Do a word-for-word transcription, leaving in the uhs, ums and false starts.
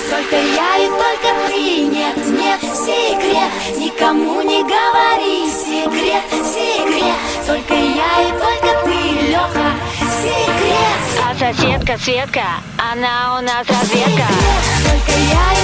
Только я и только ты, нет, нет, секрет. Никому не говори, секрет, секрет. Только я и только ты, Леха, секрет. А соседка Светка, она у нас разведка. Секрет. Только я и